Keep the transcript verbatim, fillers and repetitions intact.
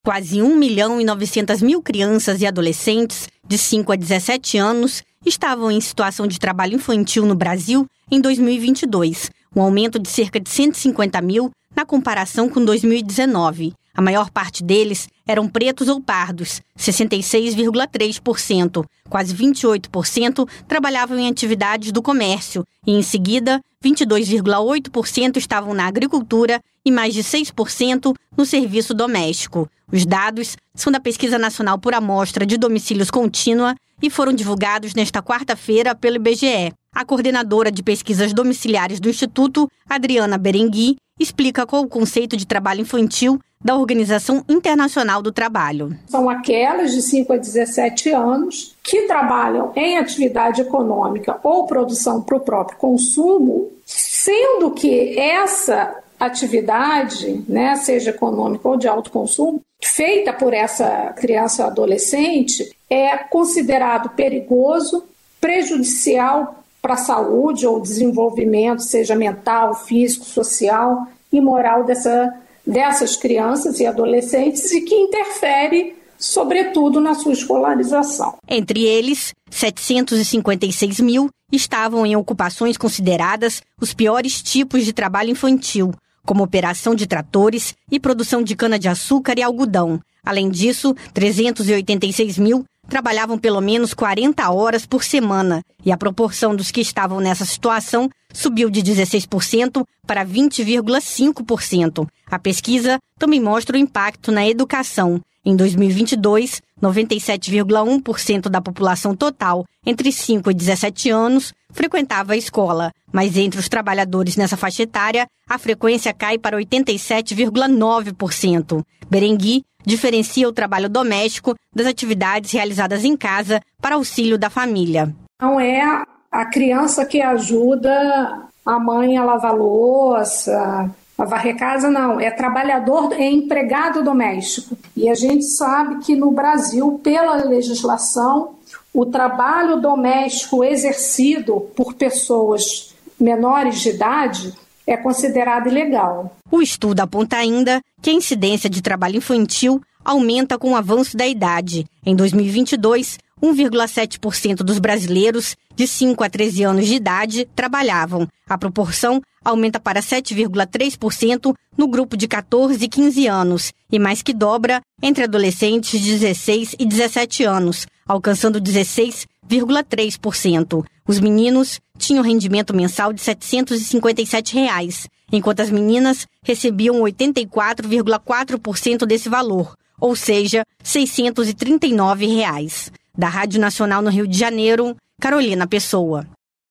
Quase um milhão e novecentas mil crianças e adolescentes de cinco a dezessete anos estavam em situação de trabalho infantil no Brasil em dois mil e vinte e dois, um aumento de cerca de cento e cinquenta mil na comparação com dois mil e dezenove. A maior parte deles eram pretos ou pardos, sessenta e seis vírgula três por cento. Quase vinte e oito por cento trabalhavam em atividades do comércio e, em seguida, vinte e dois vírgula oito por cento estavam na agricultura e mais de seis por cento no serviço doméstico. Os dados são da Pesquisa Nacional por Amostra de Domicílios Contínua e foram divulgados nesta quarta-feira pelo I B G E. A coordenadora de pesquisas domiciliares do Instituto, Adriana Berengui, explica qual o conceito de trabalho infantil da Organização Internacional do Trabalho. São aquelas de cinco a dezessete anos que trabalham em atividade econômica ou produção para o próprio consumo, sendo que essa atividade, né, seja econômica ou de alto consumo, feita por essa criança ou adolescente, é considerado perigoso, prejudicial para a saúde ou desenvolvimento, seja mental, físico, social e moral dessa, dessas crianças e adolescentes e que interfere, sobretudo, na sua escolarização. Entre eles, setecentos e cinquenta e seis mil estavam em ocupações consideradas os piores tipos de trabalho infantil, como operação de tratores e produção de cana-de-açúcar e algodão. Além disso, trezentos e oitenta e seis mil trabalhavam pelo menos quarenta horas por semana e a proporção dos que estavam nessa situação subiu de dezesseis por cento para vinte vírgula cinco por cento. A pesquisa também mostra o impacto na educação. Em dois mil e vinte e dois, noventa e sete vírgula um por cento da população total entre cinco e dezessete anos frequentava a escola, mas entre os trabalhadores nessa faixa etária, a frequência cai para oitenta e sete vírgula nove por cento. Berengui diferencia o trabalho doméstico das atividades realizadas em casa para auxílio da família. Não é a criança que ajuda a mãe a lavar louça, a varrer casa, não. É trabalhador, é empregado doméstico. E a gente sabe que no Brasil, pela legislação, o trabalho doméstico exercido por pessoas menores de idade é considerado ilegal. O estudo aponta ainda que a incidência de trabalho infantil aumenta com o avanço da idade. Em dois mil e vinte e dois, um vírgula sete por cento dos brasileiros de cinco a treze anos de idade trabalhavam. A proporção aumenta para sete vírgula três por cento no grupo de catorze e quinze anos e mais que dobra entre adolescentes de dezesseis e dezessete anos, alcançando dezesseis vírgula três por cento. Os meninos tinham rendimento mensal de setecentos e cinquenta e sete reais, enquanto as meninas recebiam oitenta e quatro vírgula quatro por cento desse valor, ou seja, seiscentos e trinta e nove reais. Da Rádio Nacional no Rio de Janeiro, Carolina Pessoa.